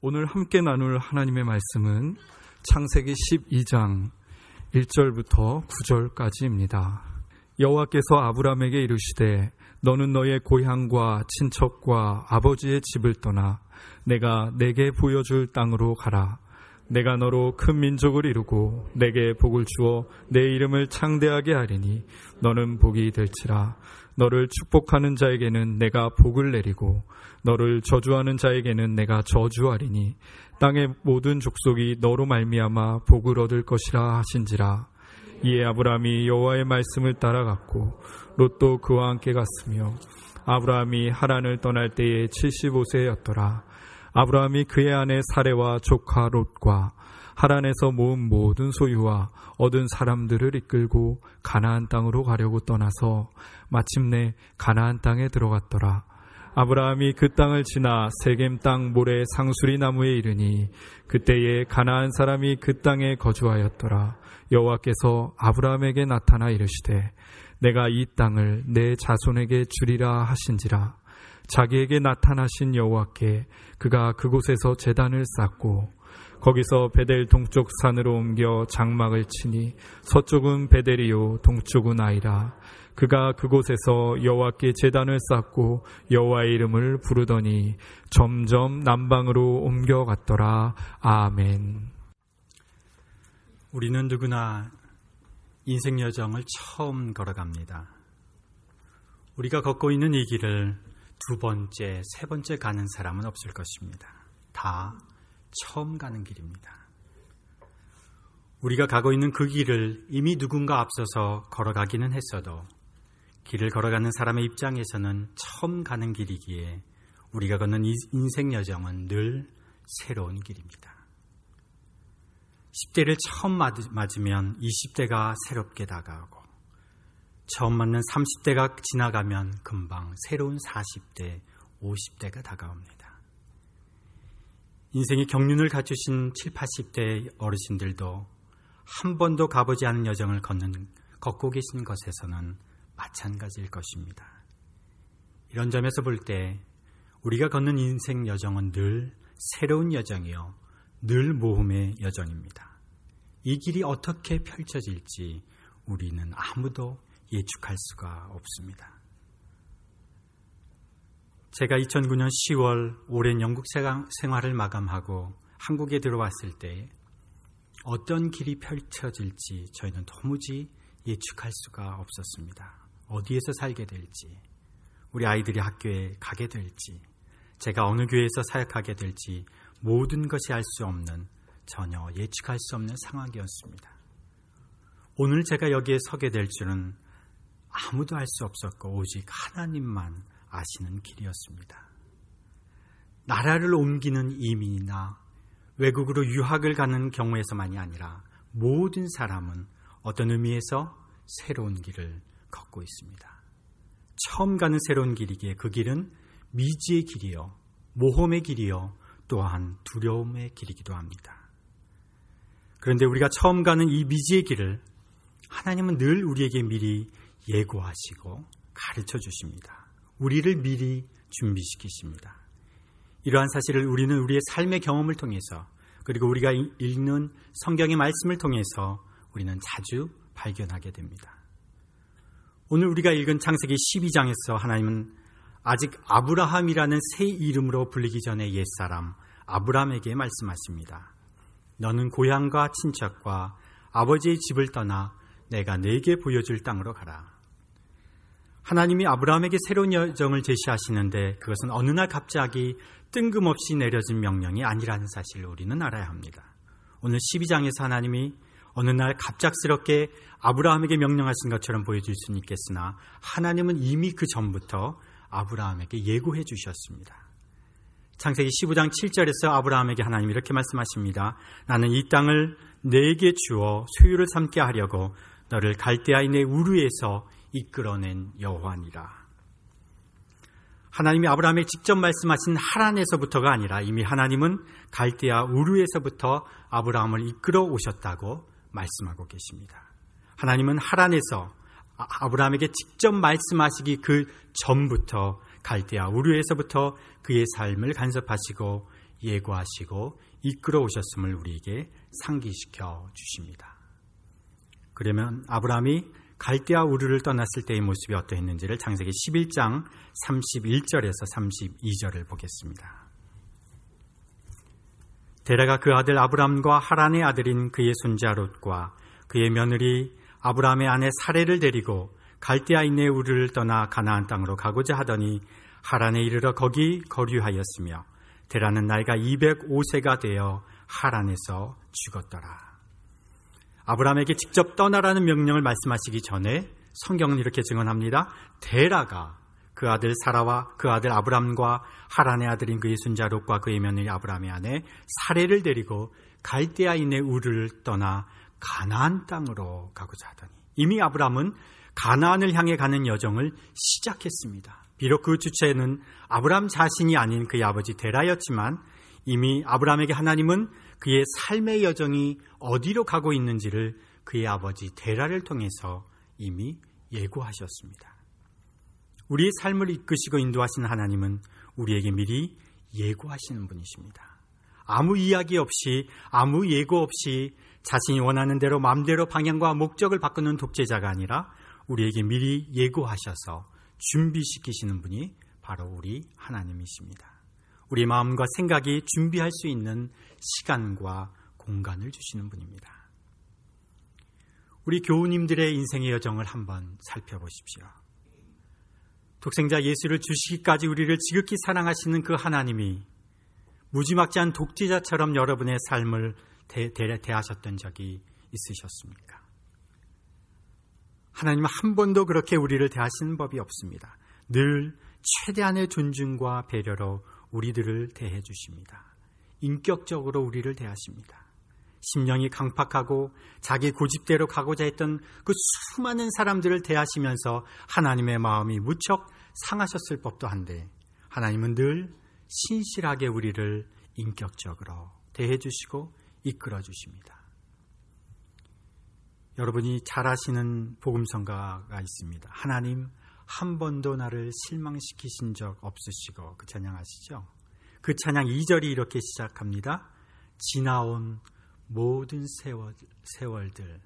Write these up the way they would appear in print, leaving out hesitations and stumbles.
오늘 함께 나눌 하나님의 말씀은 창세기 12장 1절부터 9절까지입니다. 여호와께서 아브라함에게 이르시되 너는 너의 고향과 친척과 아버지의 집을 떠나 내가 내게 보여줄 땅으로 가라. 내가 너로 큰 민족을 이루고 내게 복을 주어 내 이름을 창대하게 하리니 너는 복이 될지라. 너를 축복하는 자에게는 내가 복을 내리고 너를 저주하는 자에게는 내가 저주하리니 땅의 모든 족속이 너로 말미암아 복을 얻을 것이라 하신지라. 이에 아브라함이 여호와의 말씀을 따라갔고 롯도 그와 함께 갔으며 아브라함이 하란을 떠날 때에 75세였더라. 아브라함이 그의 아내 사레와 조카 롯과 하란에서 모은 모든 소유와 얻은 사람들을 이끌고 가나안 땅으로 가려고 떠나서 마침내 가나안 땅에 들어갔더라. 아브라함이 그 땅을 지나 세겜 땅 모래 상수리 나무에 이르니 그때에 가나안 사람이 그 땅에 거주하였더라. 여호와께서 아브라함에게 나타나 이르시되 내가 이 땅을 내 자손에게 주리라 하신지라. 자기에게 나타나신 여호와께 그가 그곳에서 제단을 쌓고 거기서 베델 동쪽 산으로 옮겨 장막을 치니 서쪽은 베델이요 동쪽은 아이라. 그가 그곳에서 여호와께 제단을 쌓고 여호와의 이름을 부르더니 점점 남방으로 옮겨갔더라. 아멘. 우리는 누구나 인생 여정을 처음 걸어갑니다. 우리가 걷고 있는 이 길을 두 번째, 세 번째 가는 사람은 없을 것입니다. 다 처음 가는 길입니다. 우리가 가고 있는 그 길을 이미 누군가 앞서서 걸어가기는 했어도 길을 걸어가는 사람의 입장에서는 처음 가는 길이기에 우리가 걷는 인생 여정은 늘 새로운 길입니다. 10대를 처음 맞으면 20대가 새롭게 다가오고 처음 맞는 30대가 지나가면 금방 새로운 40대, 50대가 다가옵니다. 인생의 경륜을 갖추신 7, 80대 어르신들도 한 번도 가보지 않은 여정을 걷고 계신 것에서는 마찬가지일 것입니다. 이런 점에서 볼 때 우리가 걷는 인생 여정은 늘 새로운 여정이요, 늘 모험의 여정입니다. 이 길이 어떻게 펼쳐질지 우리는 아무도 예측할 수가 없습니다. 제가 2009년 10월 오랜 영국 생활을 마감하고 한국에 들어왔을 때 어떤 길이 펼쳐질지 저희는 도무지 예측할 수가 없었습니다. 어디에서 살게 될지, 우리 아이들이 학교에 가게 될지, 제가 어느 교회에서 사역하게 될지 모든 것이 알 수 없는, 전혀 예측할 수 없는 상황이었습니다. 오늘 제가 여기에 서게 될 줄은 아무도 알 수 없었고 오직 하나님만 아시는 길이었습니다. 나라를 옮기는 이민이나 외국으로 유학을 가는 경우에서만이 아니라 모든 사람은 어떤 의미에서 새로운 길을 걷고 있습니다. 처음 가는 새로운 길이기에 그 길은 미지의 길이요, 모험의 길이요, 또한 두려움의 길이기도 합니다. 그런데 우리가 처음 가는 이 미지의 길을 하나님은 늘 우리에게 미리 예고하시고 가르쳐 주십니다. 우리를 미리 준비시키십니다. 이러한 사실을 우리는 우리의 삶의 경험을 통해서, 그리고 우리가 읽는 성경의 말씀을 통해서 우리는 자주 발견하게 됩니다. 오늘 우리가 읽은 창세기 12장에서 하나님은 아직 아브라함이라는 새 이름으로 불리기 전에 옛사람 아브라함에게 말씀하십니다. 너는 고향과 친척과 아버지의 집을 떠나 내가 네게 보여줄 땅으로 가라. 하나님이 아브라함에게 새로운 여정을 제시하시는데 그것은 어느 날 갑자기 뜬금없이 내려진 명령이 아니라는 사실을 우리는 알아야 합니다. 오늘 12장에서 하나님이 어느 날 갑작스럽게 아브라함에게 명령하신 것처럼 보여줄 수는 있겠으나 하나님은 이미 그 전부터 아브라함에게 예고해 주셨습니다. 창세기 15장 7절에서 아브라함에게 하나님이 이렇게 말씀하십니다. 나는 이 땅을 네게 주어 소유를 삼게 하려고 너를 갈대아인의 우르에서 이끌어낸 여호와니라. 하나님이 아브라함에게 직접 말씀하신 하란에서부터가 아니라 이미 하나님은 갈대아 우르에서부터 아브라함을 이끌어 오셨다고 말씀하고 계십니다. 하나님은 하란에서 아브라함에게 직접 말씀하시기 그 전부터 갈대아 우르에서부터 그의 삶을 간섭하시고 예고하시고 이끌어 오셨음을 우리에게 상기시켜 주십니다. 그러면 아브라함이 갈대아 우르를 떠났을 때의 모습이 어떠했는지를 창세기 11장 31절에서 32절을 보겠습니다. 데라가 그 아들 아브람과 하란의 아들인 그의 손자 롯과 그의 며느리 아브라함의 아내 사레를 데리고 갈대아인의 우르를 떠나 가나안 땅으로 가고자 하더니 하란에 이르러 거기 거류하였으며 데라는 나이가 205세가 되어 하란에서 죽었더라. 아브라함에게 직접 떠나라는 명령을 말씀하시기 전에 성경은 이렇게 증언합니다. 데라가 그 아들 사라와 그 아들 아브람과 하란의 아들인 그의 손자 롯과 그의 며느리 아브라함의 아내 사레를 데리고 갈대아인의 우르를 떠나 가나안 땅으로 가고자 하더니, 이미 아브라함은 가나안을 향해 가는 여정을 시작했습니다. 비록 그 주체는 아브라함 자신이 아닌 그의 아버지 데라였지만 이미 아브라함에게 하나님은 그의 삶의 여정이 어디로 가고 있는지를 그의 아버지 데라를 통해서 이미 예고하셨습니다. 우리의 삶을 이끄시고 인도하시는 하나님은 우리에게 미리 예고하시는 분이십니다. 아무 이야기 없이, 아무 예고 없이 자신이 원하는 대로 마음대로 방향과 목적을 바꾸는 독재자가 아니라 우리에게 미리 예고하셔서 준비시키시는 분이 바로 우리 하나님이십니다. 우리 마음과 생각이 준비할 수 있는 시간과 공간을 주시는 분입니다. 우리 교우님들의 인생의 여정을 한번 살펴보십시오. 독생자 예수를 주시기까지 우리를 지극히 사랑하시는 그 하나님이 무지막지한 독재자처럼 여러분의 삶을 대하셨던 적이 있으셨습니까? 하나님은 한 번도 그렇게 우리를 대하시는 법이 없습니다. 늘 최대한의 존중과 배려로 우리들을 대해 주십니다. 인격적으로 우리를 대하십니다. 심령이 강팍하고 자기 고집대로 가고자 했던 그 수많은 사람들을 대하시면서 하나님의 마음이 무척 상하셨을 법도 한데 하나님은 늘 신실하게 우리를 인격적으로 대해 주시고 이끌어 주십니다. 여러분이 잘 아시는 복음성가가 있습니다. 하나님 한 번도 나를 실망시키신 적 없으시고, 그 찬양 아시죠? 그 찬양 2절이 이렇게 시작합니다. 지나온 모든 세월들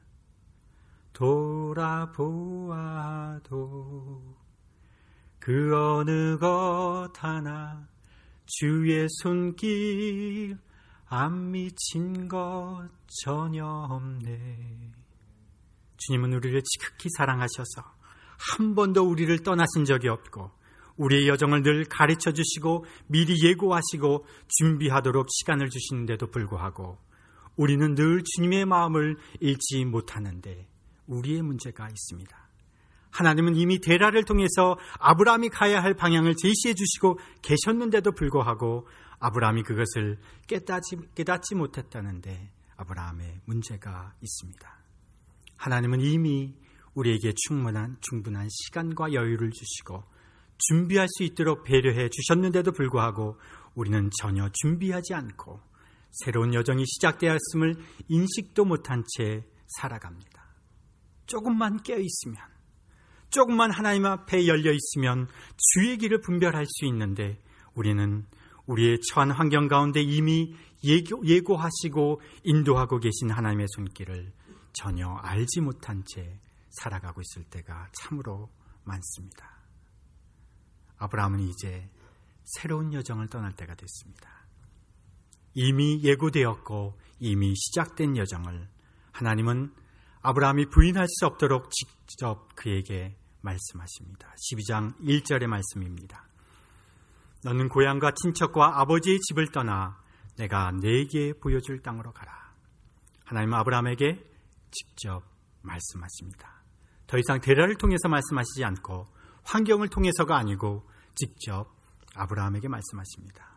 돌아보아도 그 어느 것 하나 주의 손길 안 미친 것 전혀 없네. 주님은 우리를 지극히 사랑하셔서 한 번도 우리를 떠나신 적이 없고 우리의 여정을 늘 가르쳐 주시고 미리 예고하시고 준비하도록 시간을 주시는데도 불구하고 우리는 늘 주님의 마음을 읽지 못하는데 우리의 문제가 있습니다. 하나님은 이미 데라를 통해서 아브라함이 가야 할 방향을 제시해 주시고 계셨는데도 불구하고 아브라함이 그것을 깨닫지 못했다는데 아브라함의 문제가 있습니다. 하나님은 이미 우리에게 충분한 시간과 여유를 주시고 준비할 수 있도록 배려해 주셨는데도 불구하고 우리는 전혀 준비하지 않고 새로운 여정이 시작되었음을 인식도 못한 채 살아갑니다. 조금만 깨어있으면, 조금만 하나님 앞에 열려 있으면 주의 길을 분별할 수 있는데 우리는 우리의 처한 환경 가운데 이미 예고하시고 인도하고 계신 하나님의 손길을 전혀 알지 못한 채 살아가고 있을 때가 참으로 많습니다. 아브라함은 이제 새로운 여정을 떠날 때가 됐습니다. 이미 예고되었고 이미 시작된 여정을 하나님은 아브라함이 부인할 수 없도록 직접 그에게 말씀하십니다. 12장 1절의 말씀입니다. 너는 고향과 친척과 아버지의 집을 떠나 내가 네게 보여줄 땅으로 가라. 하나님은 아브라함에게 직접 말씀하십니다. 더 이상 데라를 통해서 말씀하시지 않고 환경을 통해서가 아니고 직접 아브라함에게 말씀하십니다.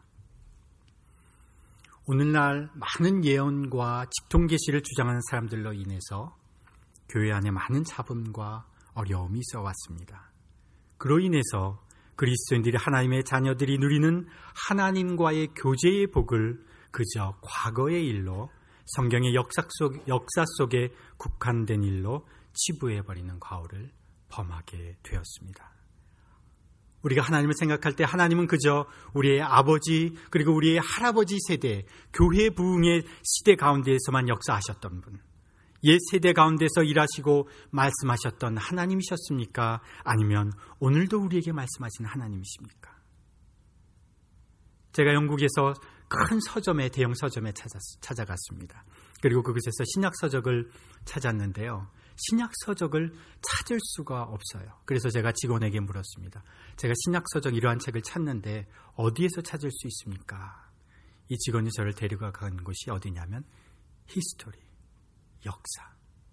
오늘날 많은 예언과 직통계시를 주장하는 사람들로 인해서 교회 안에 많은 잡음과 어려움이 있어 왔습니다. 그로 인해서 그리스도인들이 하나님의 자녀들이 누리는 하나님과의 교제의 복을 그저 과거의 일로 성경의 역사 속에 국한된 일로 치부해버리는 과오를 범하게 되었습니다. 우리가 하나님을 생각할 때 하나님은 그저 우리의 아버지 그리고 우리의 할아버지 세대, 교회 부흥의 시대 가운데에서만 역사하셨던 분, 옛 세대 가운데서 일하시고 말씀하셨던 하나님이셨습니까? 아니면 오늘도 우리에게 말씀하시는 하나님이십니까? 제가 영국에서 큰 서점에, 대형 서점에 찾아갔습니다. 그리고 그곳에서 신약 서적을 찾았는데요. 신약 서적을 찾을 수가 없어요. 그래서 제가 직원에게 물었습니다. 제가 신약 서적 이러한 책을 찾는데 어디에서 찾을 수 있습니까? 이 직원이 저를 데리고 간 곳이 어디냐면 히스토리, 역사.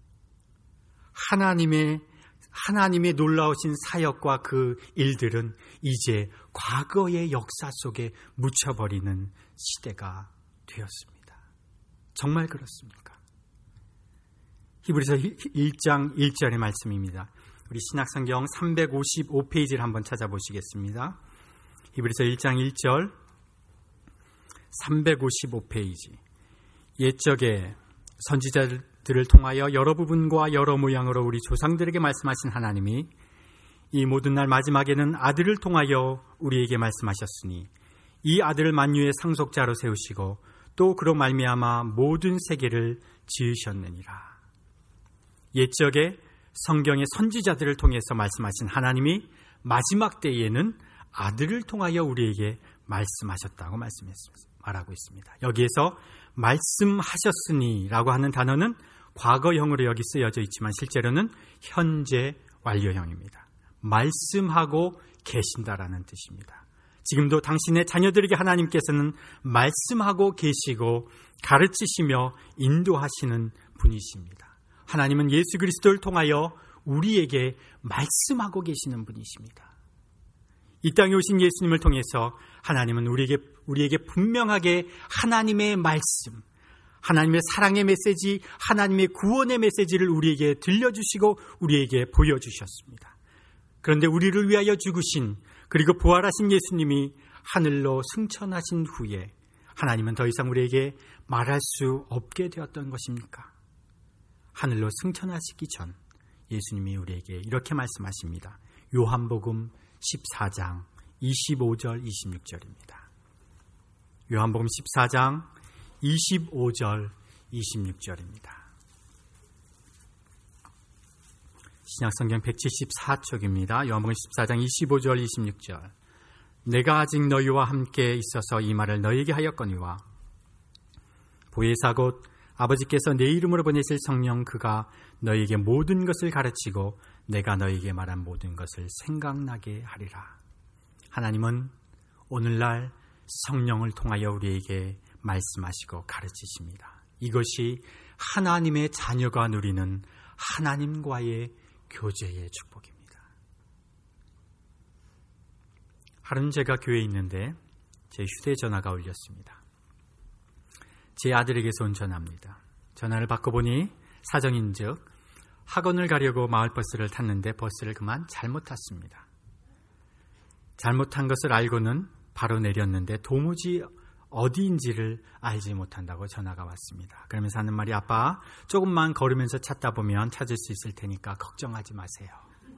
하나님의 놀라우신 사역과 그 일들은 이제 과거의 역사 속에 묻혀버리는 시대가 되었습니다. 정말 그렇습니까? 히브리서 1장 1절의 말씀입니다. 우리 신약성경 355페이지를 한번 찾아보시겠습니다. 히브리서 1장 1절 355페이지. 옛적에 선지자들을 통하여 여러 부분과 여러 모양으로 우리 조상들에게 말씀하신 하나님이 이 모든 날 마지막에는 아들을 통하여 우리에게 말씀하셨으니 이 아들을 만유의 상속자로 세우시고 또 그로 말미암아 모든 세계를 지으셨느니라. 옛적에 성경의 선지자들을 통해서 말씀하신 하나님이 마지막 때에는 아들을 통하여 우리에게 말씀하셨다고 말하고 있습니다. 여기에서 말씀하셨으니라고 하는 단어는 과거형으로 여기 쓰여져 있지만 실제로는 현재 완료형입니다. 말씀하고 계신다라는 뜻입니다. 지금도 당신의 자녀들에게 하나님께서는 말씀하고 계시고 가르치시며 인도하시는 분이십니다. 하나님은 예수 그리스도를 통하여 우리에게 말씀하고 계시는 분이십니다. 이 땅에 오신 예수님을 통해서 하나님은 우리에게 분명하게 하나님의 말씀, 하나님의 사랑의 메시지, 하나님의 구원의 메시지를 우리에게 들려주시고 우리에게 보여주셨습니다. 그런데 우리를 위하여 죽으신 그리고 부활하신 예수님이 하늘로 승천하신 후에 하나님은 더 이상 우리에게 말할 수 없게 되었던 것입니까? 하늘로 승천하시기 전 예수님이 우리에게 이렇게 말씀하십니다. 요한복음 14장 25절 26절입니다. 요한복음 14장 25절 26절입니다. 신약성경 174쪽입니다. 요한복음 14장 25절 26절. 내가 아직 너희와 함께 있어서 이 말을 너희에게 하였거니와 보혜사 곧 아버지께서 내 이름으로 보내실 성령 그가 너희에게 모든 것을 가르치고 내가 너희에게 말한 모든 것을 생각나게 하리라. 하나님은 오늘날 성령을 통하여 우리에게 말씀하시고 가르치십니다. 이것이 하나님의 자녀가 누리는 하나님과의 교제의 축복입니다. 하루는 제가 교회에 있는데 제 휴대전화가 울렸습니다. 제 아들에게서 온 전화입니다. 전화를 받고 보니 사정인즉 학원을 가려고 마을버스를 탔는데 버스를 그만 잘못 탔습니다. 잘못한 것을 알고는 바로 내렸는데 도무지 어디인지를 알지 못한다고 전화가 왔습니다. 그러면서 하는 말이 아빠 조금만 걸으면서 찾다 보면 찾을 수 있을 테니까 걱정하지 마세요.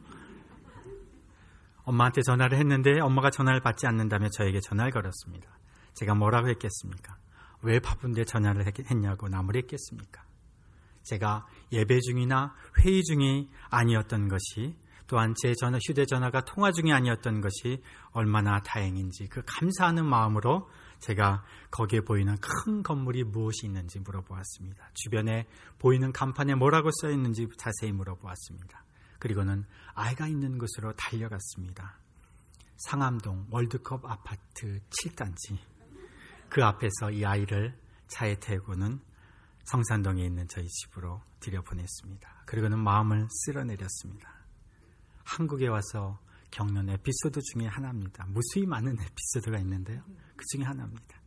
엄마한테 전화를 했는데 엄마가 전화를 받지 않는다며 저에게 전화를 걸었습니다. 제가 뭐라고 했겠습니까? 왜 바쁜데 전화를 했냐고 나무랬겠습니까? 제가 예배 중이나 회의 중이 아니었던 것이 또한 제 휴대전화가 통화 중이 아니었던 것이 얼마나 다행인지 그 감사하는 마음으로 제가 거기에 보이는 큰 건물이 무엇이 있는지 물어보았습니다. 주변에 보이는 간판에 뭐라고 써있는지 자세히 물어보았습니다. 그리고는 아이가 있는 곳으로 달려갔습니다. 상암동 월드컵 아파트 7단지 그 앞에서 이 아이를 차에 태우고는 성산동에 있는 저희 집으로 들여보냈습니다. 그리고는 마음을 쓸어내렸습니다. 한국에 와서 겪는 에피소드 중에 하나입니다. 무수히 많은 에피소드가 있는데요. 그 중에 하나입니다.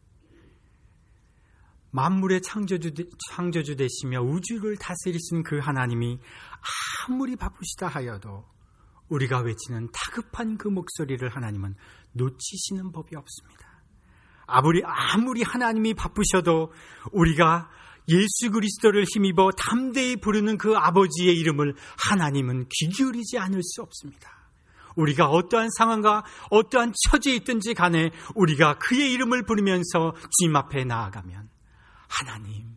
만물의 창조주 되시며 우주를 다스리신 그 하나님이 아무리 바쁘시다 하여도 우리가 외치는 다급한 그 목소리를 하나님은 놓치시는 법이 없습니다. 아무리 하나님이 바쁘셔도 우리가 예수 그리스도를 힘입어 담대히 부르는 그 아버지의 이름을 하나님은 귀 기울이지 않을 수 없습니다. 우리가 어떠한 상황과 어떠한 처지에 있든지 간에 우리가 그의 이름을 부르면서 주님 앞에 나아가면 하나님,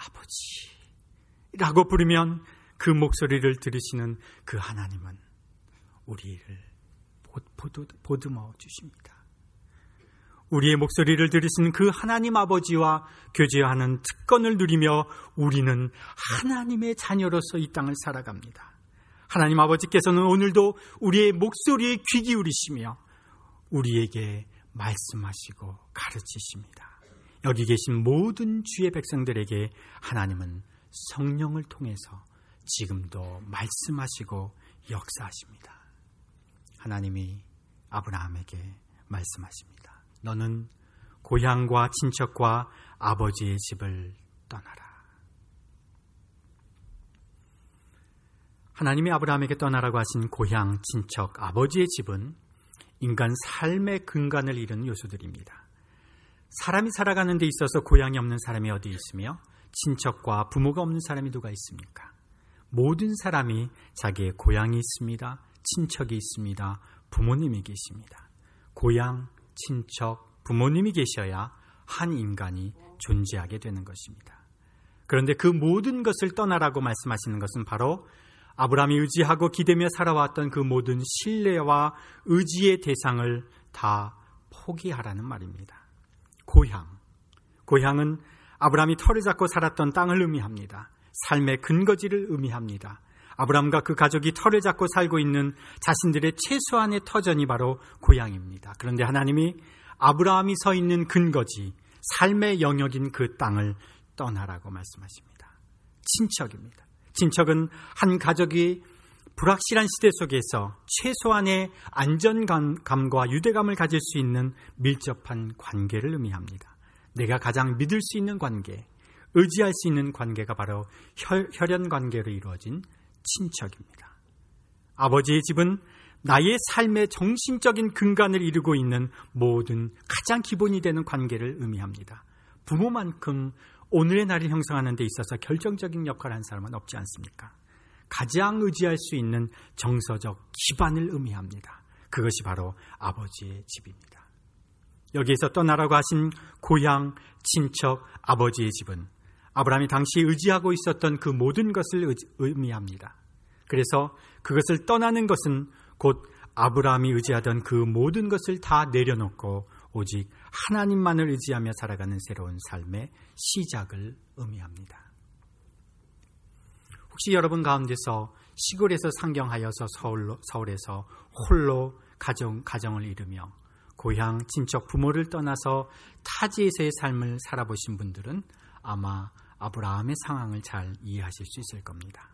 아버지라고 부르면 그 목소리를 들으시는 그 하나님은 우리를 보듬어 주십니다. 우리의 목소리를 들으시는 그 하나님 아버지와 교제하는 특권을 누리며 우리는 하나님의 자녀로서 이 땅을 살아갑니다. 하나님 아버지께서는 오늘도 우리의 목소리에 귀 기울이시며 우리에게 말씀하시고 가르치십니다. 여기 계신 모든 주의 백성들에게 하나님은 성령을 통해서 지금도 말씀하시고 역사하십니다. 하나님이 아브라함에게 말씀하십니다. 너는 고향과 친척과 아버지의 집을 떠나라. 하나님이 아브라함에게 떠나라고 하신 고향, 친척, 아버지의 집은 인간 삶의 근간을 이루는 요소들입니다. 사람이 살아가는 데 있어서 고향이 없는 사람이 어디 있으며 친척과 부모가 없는 사람이 누가 있습니까? 모든 사람이 자기의 고향이 있습니다. 친척이 있습니다. 부모님이 계십니다. 고향, 친척, 부모님이 계셔야 한 인간이 존재하게 되는 것입니다. 그런데 그 모든 것을 떠나라고 말씀하시는 것은 바로 아브라함이 의지하고 기대며 살아왔던 그 모든 신뢰와 의지의 대상을 다 포기하라는 말입니다. 고향은 아브라함이 터를 잡고 살았던 땅을 의미합니다. 삶의 근거지를 의미합니다. 아브라함과 그 가족이 터를 잡고 살고 있는 자신들의 최소한의 터전이 바로 고향입니다. 그런데 하나님이 아브라함이 서 있는 근거지, 삶의 영역인 그 땅을 떠나라고 말씀하십니다. 친척입니다. 친척은 한 가족이 불확실한 시대 속에서 최소한의 안전감과 유대감을 가질 수 있는 밀접한 관계를 의미합니다. 내가 가장 믿을 수 있는 관계, 의지할 수 있는 관계가 바로 혈연 관계로 이루어진 친척입니다. 아버지의 집은 나의 삶의 정신적인 근간을 이루고 있는 모든 가장 기본이 되는 관계를 의미합니다. 부모만큼 오늘의 나를 형성하는 데 있어서 결정적인 역할을 한 사람은 없지 않습니까? 가장 의지할 수 있는 정서적 기반을 의미합니다. 그것이 바로 아버지의 집입니다. 여기에서 떠나라고 하신 고향, 친척, 아버지의 집은 아브라함이 당시 의지하고 있었던 그 모든 것을 의미합니다. 그래서 그것을 떠나는 것은 곧 아브라함이 의지하던 그 모든 것을 다 내려놓고 오직 하나님만을 의지하며 살아가는 새로운 삶의 시작을 의미합니다. 혹시 여러분 가운데서 시골에서 상경하여서 서울에서 홀로 가정을 이루며 고향, 친척, 부모를 떠나서 타지에서의 삶을 살아보신 분들은 아마 아브라함의 상황을 잘 이해하실 수 있을 겁니다.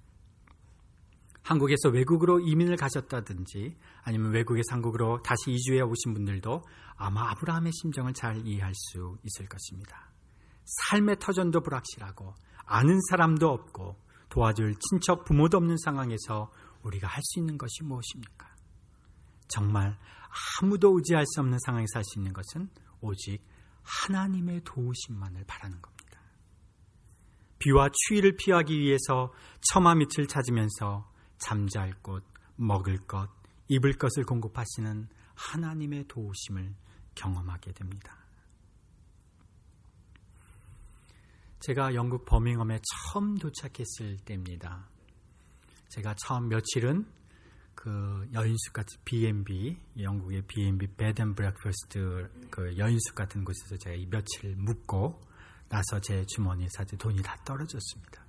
한국에서 외국으로 이민을 가셨다든지 아니면 외국에서 한국으로 다시 이주해 오신 분들도 아마 아브라함의 심정을 잘 이해할 수 있을 것입니다. 삶의 터전도 불확실하고 아는 사람도 없고 도와줄 친척 부모도 없는 상황에서 우리가 할 수 있는 것이 무엇입니까? 정말 아무도 의지할 수 없는 상황에서 할 수 있는 것은 오직 하나님의 도우심만을 바라는 겁니다. 비와 추위를 피하기 위해서 처마 밑을 찾으면서 잠잘 곳, 먹을 것, 입을 것을 공급하시는 하나님의 도우심을 경험하게 됩니다. 제가 영국 버밍엄에 처음 도착했을 때입니다. 제가 처음 며칠은 그 여인숙 같은 B&B, 영국의 B&B 베드 앤 브렉퍼스트 그 여인숙 같은 곳에서 제가 이 며칠 묵고 나서 제 주머니에 사실 돈이 다 떨어졌습니다.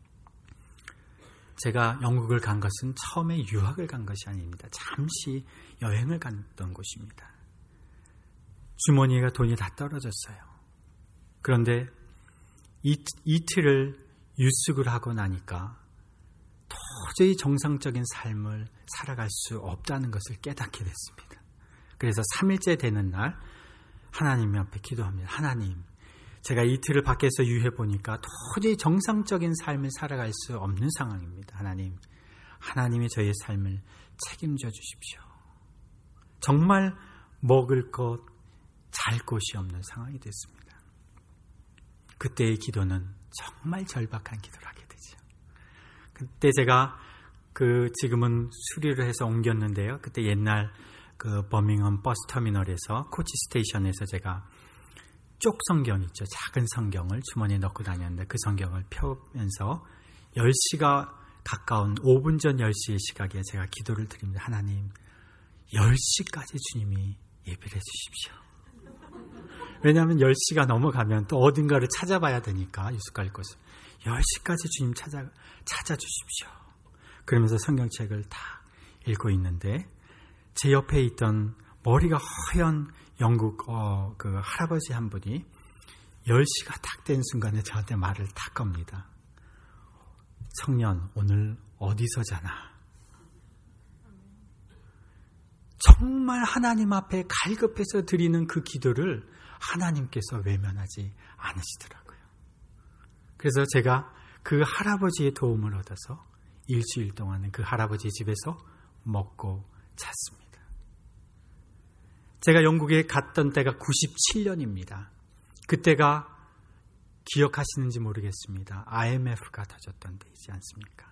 제가 영국을 간 것은 처음에 유학을 간 것이 아닙니다. 잠시 여행을 갔던 곳입니다. 주머니에 돈이 다 떨어졌어요. 그런데 이틀을 유숙을 하고 나니까 도저히 정상적인 삶을 살아갈 수 없다는 것을 깨닫게 됐습니다. 그래서 3일째 되는 날 하나님 앞에 기도합니다. 하나님, 제가 이틀을 밖에서 유해 보니까 도저히 정상적인 삶을 살아갈 수 없는 상황입니다. 하나님이 저희의 삶을 책임져 주십시오. 정말 먹을 것, 잘 곳이 없는 상황이 됐습니다. 그때의 기도는 정말 절박한 기도를 하게 되죠. 그때 제가 지금은 수리를 해서 옮겼는데요. 그때 옛날 버밍엄 버스 터미널에서 코치 스테이션에서 제가 쪽 성경 있죠. 작은 성경을 주머니에 넣고 다녔는데 그 성경을 펴면서 10시가 가까운 5분 전 10시의 시각에 제가 기도를 드립니다. 하나님, 10시까지 주님이 예배를 해주십시오. 왜냐하면 10시가 넘어가면 또 어딘가를 찾아봐야 되니까 유숙할 곳을. 10시까지 주님 찾아주십시오. 그러면서 성경책을 다 읽고 있는데 제 옆에 있던 머리가 허연 영국 할아버지 한 분이 10시가 딱 된 순간에 저한테 말을 딱 겁니다. 성년, 오늘 어디서 자나? 정말 하나님 앞에 갈급해서 드리는 그 기도를 하나님께서 외면하지 않으시더라고요. 그래서 제가 그 할아버지의 도움을 얻어서 일주일 동안은 그 할아버지 집에서 먹고 잤습니다. 제가 영국에 갔던 때가 97년입니다. 그때가 기억하시는지 모르겠습니다. IMF가 터졌던 때이지 않습니까?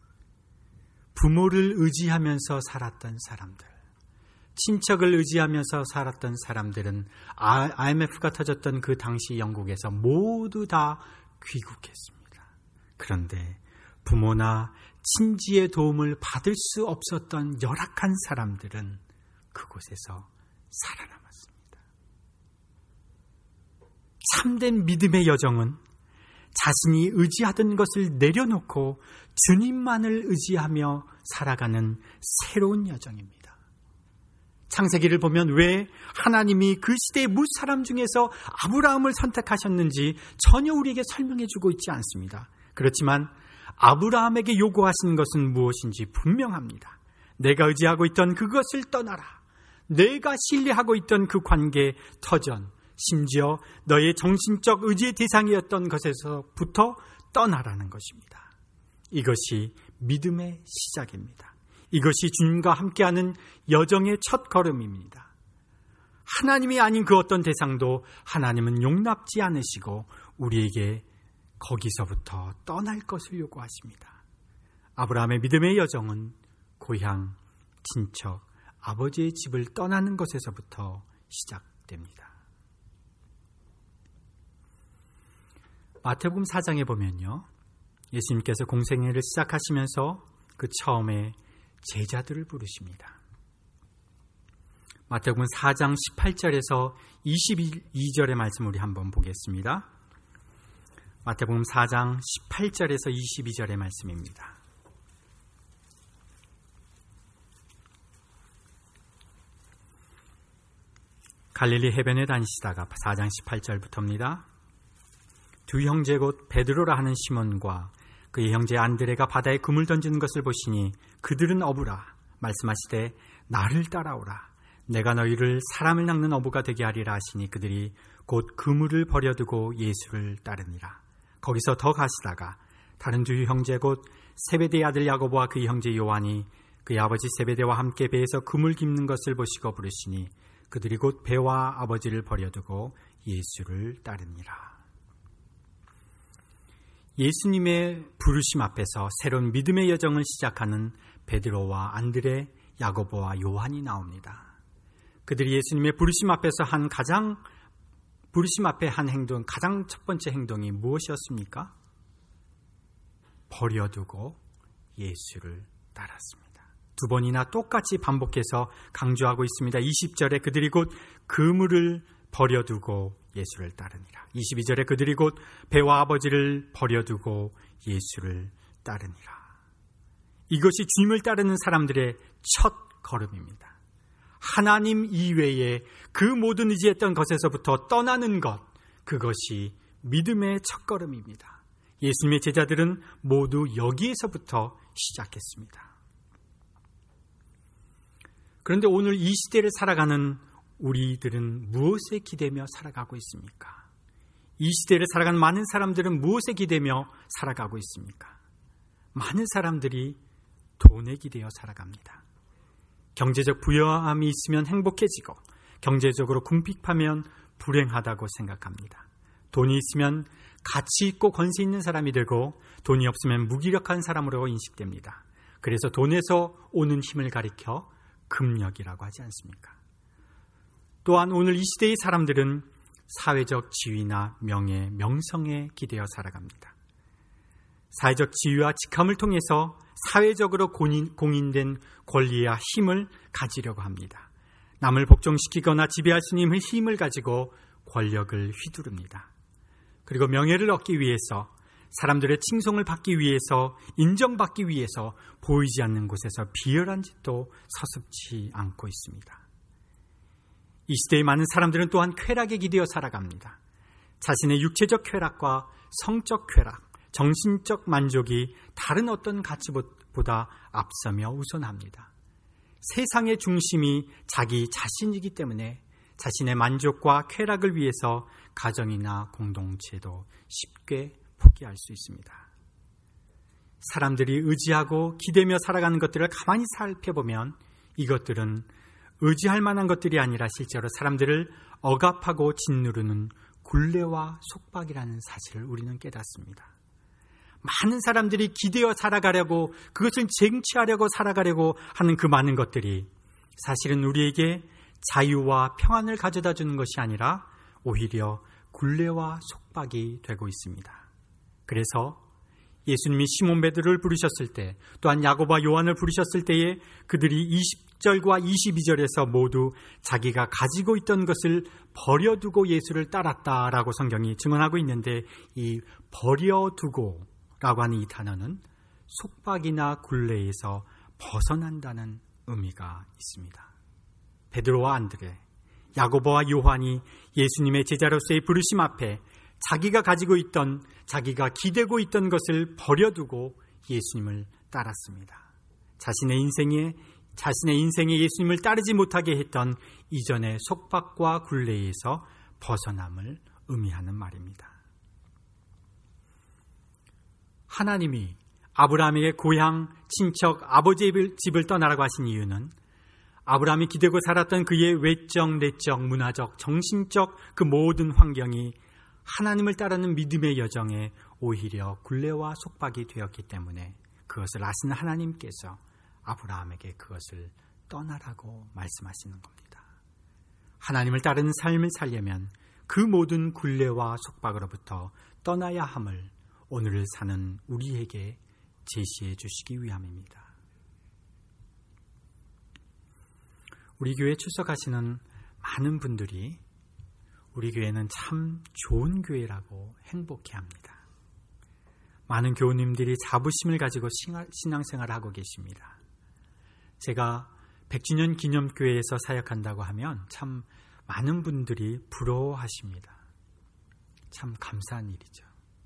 부모를 의지하면서 살았던 사람들, 친척을 의지하면서 살았던 사람들은 IMF가 터졌던 그 당시 영국에서 모두 다 귀국했습니다. 그런데 부모나 친지의 도움을 받을 수 없었던 열악한 사람들은 그곳에서 살아남았습니다. 참된 믿음의 여정은 자신이 의지하던 것을 내려놓고 주님만을 의지하며 살아가는 새로운 여정입니다. 창세기를 보면 왜 하나님이 그 시대의 뭇 사람 중에서 아브라함을 선택하셨는지 전혀 우리에게 설명해 주고 있지 않습니다. 그렇지만 아브라함에게 요구하시는 것은 무엇인지 분명합니다. 내가 의지하고 있던 그것을 떠나라. 내가 신뢰하고 있던 그 관계 터전, 심지어 너의 정신적 의지의 대상이었던 것에서부터 떠나라는 것입니다. 이것이 믿음의 시작입니다. 이것이 주님과 함께하는 여정의 첫 걸음입니다. 하나님이 아닌 그 어떤 대상도 하나님은 용납지 않으시고 우리에게 거기서부터 떠날 것을 요구하십니다. 아브라함의 믿음의 여정은 고향, 친척, 아버지의 집을 떠나는 것에서부터 시작됩니다. 마태복음 4장에 보면요, 예수님께서 공생애를 시작하시면서 그 처음에 제자들을 부르십니다. 마태복음 4장 18절에서 22절의 말씀 우리 한번 보겠습니다. 마태복음 4장 18절에서 22절의 말씀입니다. 갈릴리 해변에 다니시다가 4장 18절부터입니다. 두 형제 곧 베드로라 하는 시몬과 그의 형제 안드레가 바다에 그물 던지는 것을 보시니 그들은 어부라. 말씀하시되 나를 따라오라. 내가 너희를 사람을 낚는 어부가 되게 하리라 하시니 그들이 곧 그물을 버려두고 예수를 따르니라. 거기서 더 가시다가 다른 두 형제 곧 세베대의 아들 야고보와 그의 형제 요한이 그의 아버지 세베대와 함께 배에서 그물 깁는 것을 보시고 부르시니 그들이 곧 배와 아버지를 버려두고 예수를 따르니라. 예수님의 부르심 앞에서 새로운 믿음의 여정을 시작하는 베드로와 안드레, 야고보와 요한이 나옵니다. 그들이 예수님의 부르심 앞에서 부르심 앞에 한 행동, 가장 첫 번째 행동이 무엇이었습니까? 버려두고 예수를 따랐습니다. 두 번이나 똑같이 반복해서 강조하고 있습니다. 20절에 그들이 곧 그물을 버려두고 예수를 따르니라. 22절에 그들이 곧 배와 아버지를 버려두고 예수를 따르니라. 이것이 주님을 따르는 사람들의 첫 걸음입니다. 하나님 이외에 그 모든 의지했던 것에서부터 떠나는 것, 그것이 믿음의 첫 걸음입니다. 예수님의 제자들은 모두 여기에서부터 시작했습니다. 그런데 오늘 이 시대를 살아가는 우리들은 무엇에 기대며 살아가고 있습니까? 이 시대를 살아가는 많은 사람들은 무엇에 기대며 살아가고 있습니까? 많은 사람들이 돈에 기대어 살아갑니다. 경제적 부유함이 있으면 행복해지고 경제적으로 궁핍하면 불행하다고 생각합니다. 돈이 있으면 가치 있고 권세 있는 사람이 되고 돈이 없으면 무기력한 사람으로 인식됩니다. 그래서 돈에서 오는 힘을 가리켜 금력이라고 하지 않습니까? 또한 오늘 이 시대의 사람들은 사회적 지위나 명예, 명성에 기대어 살아갑니다. 사회적 지위와 직함을 통해서 사회적으로 공인된 권리와 힘을 가지려고 합니다. 남을 복종시키거나 지배할 수 있는 힘을 가지고 권력을 휘두릅니다. 그리고 명예를 얻기 위해서, 사람들의 칭송을 받기 위해서, 인정받기 위해서 보이지 않는 곳에서 비열한 짓도 서슴지 않고 있습니다. 이 시대의 많은 사람들은 또한 쾌락에 기대어 살아갑니다. 자신의 육체적 쾌락과 성적 쾌락, 정신적 만족이 다른 어떤 가치보다 앞서며 우선합니다. 세상의 중심이 자기 자신이기 때문에 자신의 만족과 쾌락을 위해서 가정이나 공동체도 쉽게 포기할 수 있습니다. 사람들이 의지하고 기대며 살아가는 것들을 가만히 살펴보면 이것들은 의지할 만한 것들이 아니라 실제로 사람들을 억압하고 짓누르는 굴레와 속박이라는 사실을 우리는 깨닫습니다. 많은 사람들이 기대어 살아가려고, 그것을 쟁취하려고 살아가려고 하는 그 많은 것들이 사실은 우리에게 자유와 평안을 가져다 주는 것이 아니라 오히려 굴레와 속박이 되고 있습니다. 그래서 예수님이 시몬 베드로를 부르셨을 때, 또한 야고보와 요한을 부르셨을 때에 그들이 20절과 22절에서 모두 자기가 가지고 있던 것을 버려두고 예수를 따랐다라고 성경이 증언하고 있는데, 이 버려두고 라고 하는 이 단어는 속박이나 굴레에서 벗어난다는 의미가 있습니다. 베드로와 안드레, 야고보와 요한이 예수님의 제자로서의 부르심 앞에 자기가 가지고 있던, 자기가 기대고 있던 것을 버려두고 예수님을 따랐습니다. 자신의 인생에 예수님을 따르지 못하게 했던 이전의 속박과 굴레에서 벗어남을 의미하는 말입니다. 하나님이 아브라함에게 고향, 친척, 아버지의 집을 떠나라고 하신 이유는 아브라함이 기대고 살았던 그의 외적, 내적, 문화적, 정신적 그 모든 환경이 하나님을 따르는 믿음의 여정에 오히려 굴레와 속박이 되었기 때문에 그것을 아시는 하나님께서 아브라함에게 그것을 떠나라고 말씀하시는 겁니다. 하나님을 따르는 삶을 살려면 그 모든 굴레와 속박으로부터 떠나야 함을 오늘을 사는 우리에게 제시해 주시기 위함입니다. 우리 교회에 출석하시는 많은 분들이 우리 교회는 참 좋은 교회라고 행복해합니다. 많은 교우님들이 자부심을 가지고 신앙생활을 하고 계십니다. 제가 100주년 기념교회에서 사역한다고 하면 참 많은 분들이 부러워하십니다. 참 감사한 일이죠.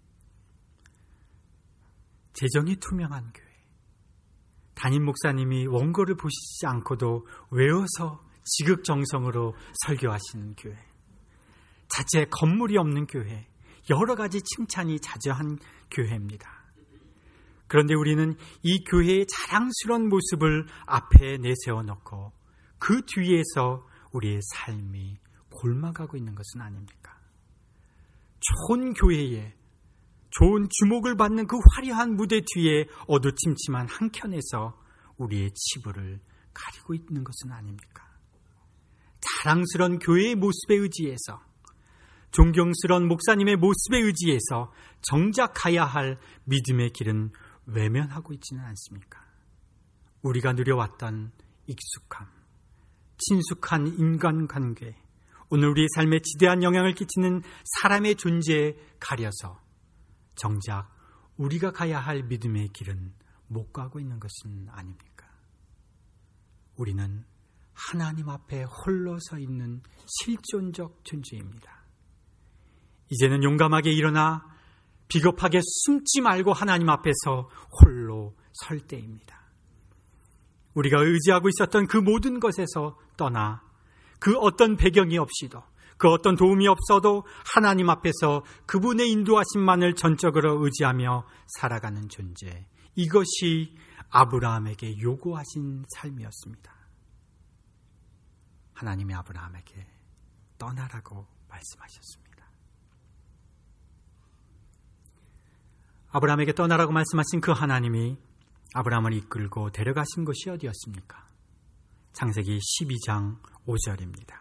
재정이 투명한 교회, 담임 목사님이 원고를 보시지 않고도 외워서 지극정성으로 설교하시는 교회, 자체 건물이 없는 교회, 여러 가지 칭찬이 자저한 교회입니다. 그런데 우리는 이 교회의 자랑스러운 모습을 앞에 내세워놓고 그 뒤에서 우리의 삶이 골마가고 있는 것은 아닙니까? 좋은 교회에, 좋은 주목을 받는 그 화려한 무대 뒤에 어두침침한 한켠에서 우리의 치부를 가리고 있는 것은 아닙니까? 자랑스러운 교회의 모습에 의지해서, 존경스러운 목사님의 모습에 의지해서 정작 가야 할 믿음의 길은 외면하고 있지는 않습니까? 우리가 누려왔던 익숙함, 친숙한 인간관계, 오늘 우리의 삶에 지대한 영향을 끼치는 사람의 존재에 가려서 정작 우리가 가야 할 믿음의 길은 못 가고 있는 것은 아닙니까? 우리는 하나님 앞에 홀로 서 있는 실존적 존재입니다. 이제는 용감하게 일어나 비겁하게 숨지 말고 하나님 앞에서 홀로 설 때입니다. 우리가 의지하고 있었던 그 모든 것에서 떠나 그 어떤 배경이 없이도, 그 어떤 도움이 없어도 하나님 앞에서 그분의 인도하심만을 전적으로 의지하며 살아가는 존재, 이것이 아브라함에게 요구하신 삶이었습니다. 하나님이 아브라함에게 떠나라고 말씀하셨습니다. 아브라함에게 떠나라고 말씀하신 그 하나님이 아브라함을 이끌고 데려가신 곳이 어디였습니까? 창세기 12장 5절입니다.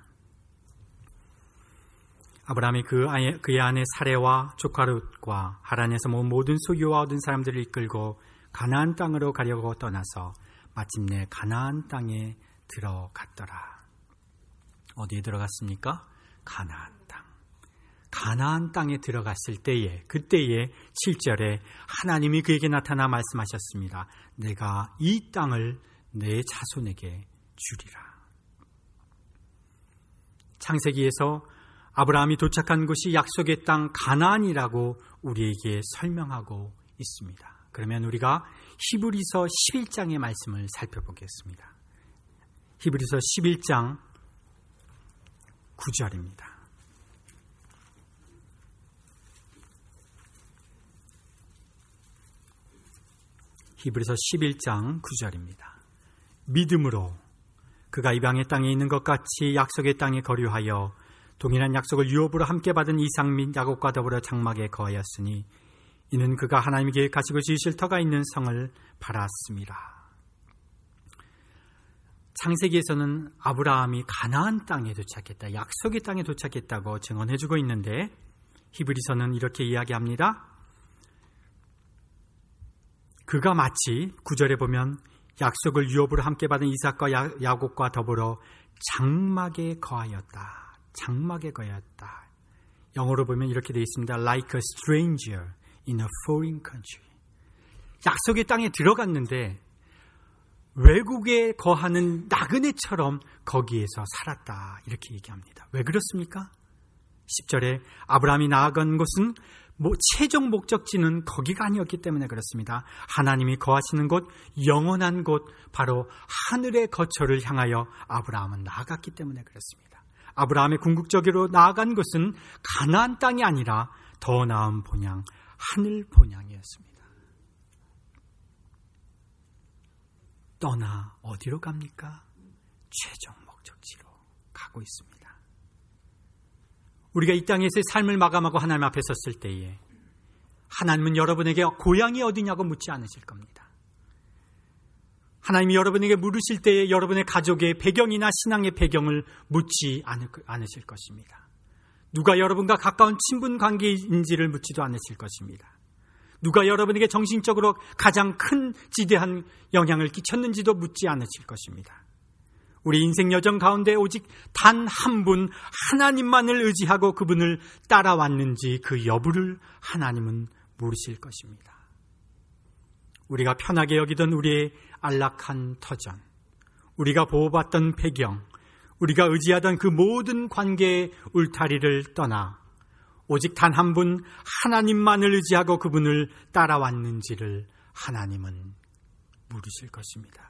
아브라함이 그의 아내 사레와 조카 룻과 하란에서 모은 모든 소유와 얻은 사람들을 이끌고 가나안 땅으로 가려고 떠나서 마침내 가나안 땅에 들어갔더라. 어디에 들어갔습니까? 가나안 땅. 가나안 땅에 들어갔을 때에, 그때에 7절에 하나님이 그에게 나타나 말씀하셨습니다. 내가 이 땅을 내 자손에게 주리라. 창세기에서 아브라함이 도착한 곳이 약속의 땅 가나안이라고 우리에게 설명하고 있습니다. 그러면 우리가 히브리서 11장의 말씀을 살펴보겠습니다. 히브리서 11장 9절입니다. 히브리서 11장 9절입니다. 믿음으로 그가 이방의 땅에 있는 것 같이 약속의 땅에 거류하여 동일한 약속을 유업으로 함께 받은 이삭 및 야곱과 더불어 장막에 거하였으니 이는 그가 하나님이 계획하시고 지으실 터가 있는 성을 바랐습니다. 창세기에서는 아브라함이 가나안 땅에 도착했다, 약속의 땅에 도착했다고 증언해주고 있는데 히브리서는 이렇게 이야기합니다. 그가 마치 9절에 보면 약속을 유업으로 함께 받은 이삭과 야곱과 더불어 장막에 거하였다. 장막에 거하였다. 영어로 보면 이렇게 되어 있습니다. Like a stranger in a foreign country. 약속의 땅에 들어갔는데 외국에 거하는 나그네처럼 거기에서 살았다. 이렇게 얘기합니다. 왜 그렇습니까? 10절에 아브라함이 나아간 곳은 최종 목적지는 거기가 아니었기 때문에 그렇습니다. 하나님이 거하시는 곳, 영원한 곳, 바로 하늘의 거처를 향하여 아브라함은 나아갔기 때문에 그렇습니다. 아브라함의 궁극적으로 나아간 곳은 가나안 땅이 아니라 더 나은 본향, 하늘 본향이었습니다. 떠나 어디로 갑니까? 최종 목적지로 가고 있습니다. 우리가 이 땅에서의 삶을 마감하고 하나님 앞에 섰을 때에 하나님은 여러분에게 고향이 어디냐고 묻지 않으실 겁니다. 하나님이 여러분에게 물으실 때에 여러분의 가족의 배경이나 신앙의 배경을 묻지 않으실 것입니다. 누가 여러분과 가까운 친분 관계인지를 묻지도 않으실 것입니다. 누가 여러분에게 정신적으로 가장 큰 지대한 영향을 끼쳤는지도 묻지 않으실 것입니다. 우리 인생 여정 가운데 오직 단 한 분 하나님만을 의지하고 그분을 따라왔는지 그 여부를 하나님은 물으실 것입니다. 우리가 편하게 여기던 우리의 안락한 터전, 우리가 보호받던 배경, 우리가 의지하던 그 모든 관계의 울타리를 떠나 오직 단 한 분 하나님만을 의지하고 그분을 따라왔는지를 하나님은 물으실 것입니다.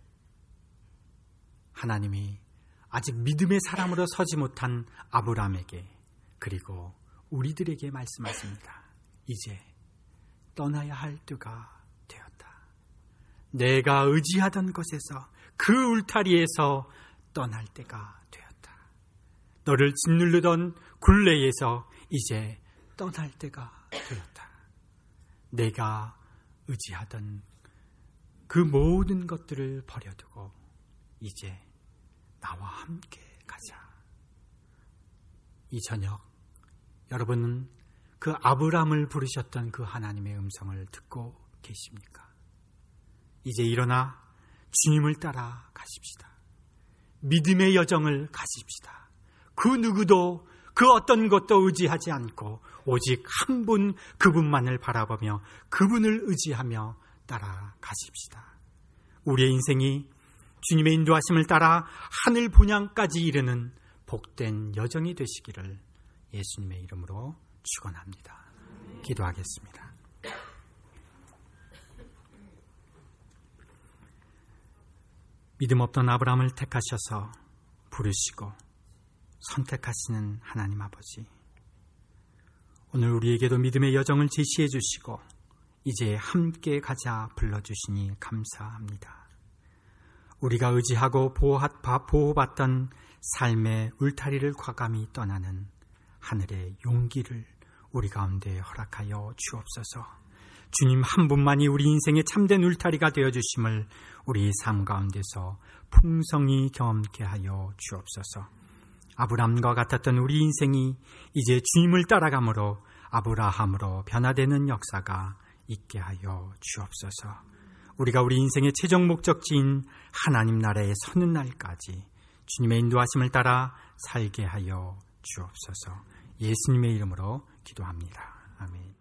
하나님이 아직 믿음의 사람으로 서지 못한 아브라함에게 그리고 우리들에게 말씀하십니다. 이제 떠나야 할 때가 되었다. 내가 의지하던 곳에서 그 울타리에서 떠날 때가 되었다. 너를 짓누르던 굴레에서 이제 떠날 때가 되었다. 내가 의지하던 그 모든 것들을 버려두고 이제 나와 함께 가자. 이 저녁 여러분은 그 아브라함을 부르셨던 그 하나님의 음성을 듣고 계십니까? 이제 일어나 주님을 따라 가십시다. 믿음의 여정을 가십시다. 그 누구도 그 어떤 것도 의지하지 않고 오직 한 분 그분만을 바라보며 그분을 의지하며 따라가십시다. 우리의 인생이 주님의 인도하심을 따라 하늘 본향까지 이르는 복된 여정이 되시기를 예수님의 이름으로 축원합니다. 기도하겠습니다. 믿음 없던 아브라함을 택하셔서 부르시고 선택하시는 하나님 아버지, 오늘 우리에게도 믿음의 여정을 제시해 주시고 이제 함께 가자 불러주시니 감사합니다. 우리가 의지하고 보호받던 삶의 울타리를 과감히 떠나는 하늘의 용기를 우리 가운데 허락하여 주옵소서. 주님 한 분만이 우리 인생의 참된 울타리가 되어주심을 우리 삶 가운데서 풍성히 경험케 하여 주옵소서. 아브람과 같았던 우리 인생이 이제 주님을 따라감으로 아브라함으로 변화되는 역사가 있게 하여 주옵소서. 우리가 우리 인생의 최종 목적지인 하나님 나라에 서는 날까지 주님의 인도하심을 따라 살게 하여 주옵소서. 예수님의 이름으로 기도합니다. 아멘.